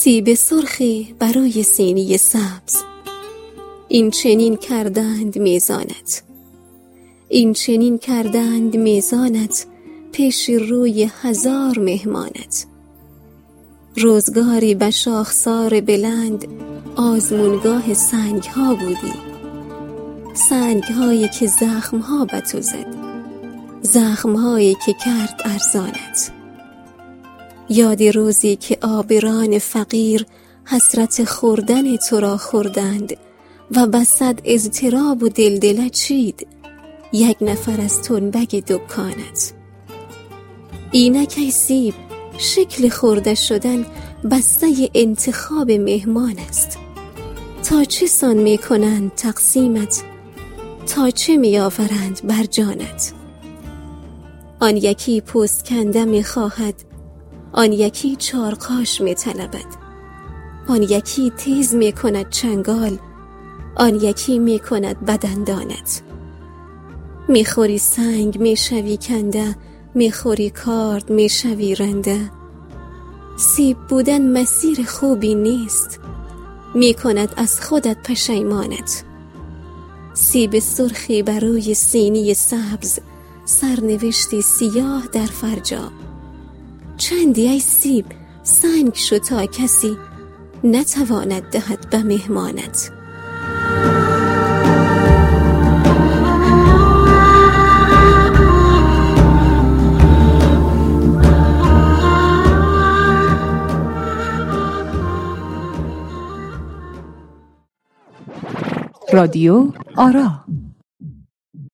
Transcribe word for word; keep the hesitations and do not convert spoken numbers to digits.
سیب سرخی برای سینی سبز، این چنین کردند میزانت، این چنین کردند میزانت، پیش روی هزار مهمانت. روزگاری به شاخسار بلند، آزمونگاه سنگ ها بودی، سنگ هایی که زخم ها به تو زد، زخم هایی که کرد ارزانت. یادی روزی که آبران فقیر حسرت خوردن تو را خوردند و بسد اضطراب و دلدله چید یک نفر از تنبک دکانت. اینک ای سیب، شکل خورده شدن بسته انتخاب مهمان است. تا چه سان می کنند تقسیمت، تا چه می آورند بر جانت. آن یکی پوست کنده می خواهد، آن یکی چارقاش می طلبد، آن یکی تیز می کند چنگال، آن یکی می کند بدندانت. می خوری سنگ می شوی کنده، می خوری کارد می شوی رنده. سیب بودن مسیر خوبی نیست، می کند از خودت پشیمانت. سیب سرخی بروی سینی سبز، سرنوشتی سیاه در فرجام. چندی ای سیب سنگ شو تا کسی نتواند دهد به مهمانت. رادیو آرا.